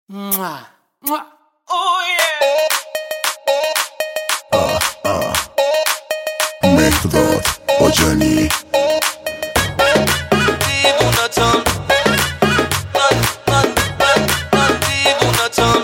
Mwah. Mwah. Oh yeah. مهرداد باجانی دیوونتم من دیوونتم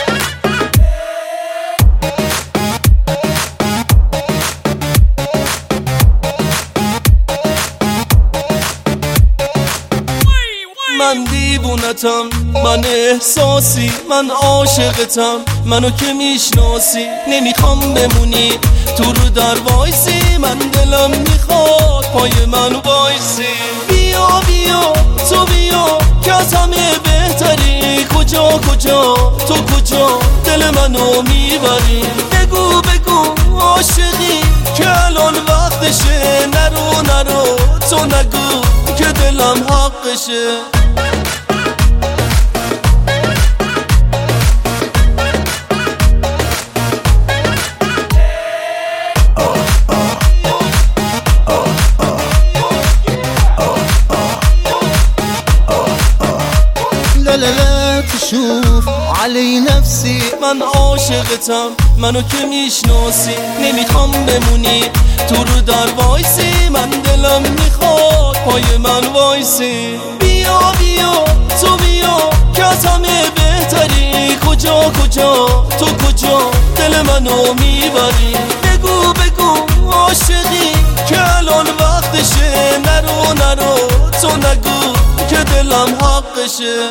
من دیوونتم، من احساسی، من عاشقتم. منو که میشناسی نمیخوام بمونی تو رو در وایسی. من دلم میخواد پای من وایسی. بیا بیا تو بیا که از همه بهتری. کجا تو کجا دل منو میبری. بگو عاشقی که الان وقتشه. نرو تو نگو که دلم حقشه. لا تشوف علي نفسي من عاشقتم، منو که میشناسی نمیخوام بمونی تو رو در وایسی. من دلم میخواد پای من وایسی. بیا تو بیا که از همه بهتری. کجا تو کجا دل منو میبری. بگو عاشقی که الان وقتشه. نرو تو نگو که دلم حقشه.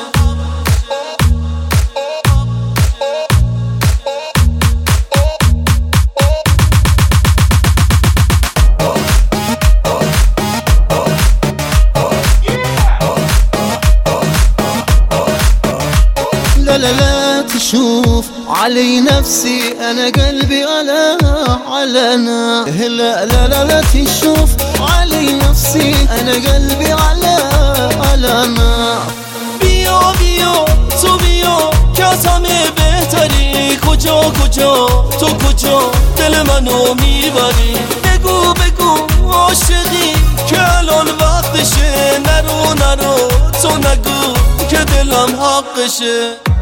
لا تشوف علي نفسي أنا قلبي على نار. لا تشوف علي نفسي أنا قلبي على نار. بیا تو بیا که از همه بهتری. کجا تو کجا دل منو میبری. بگو عاشقی که الان وقتشه. نرو تو نگو که دلم حقشه.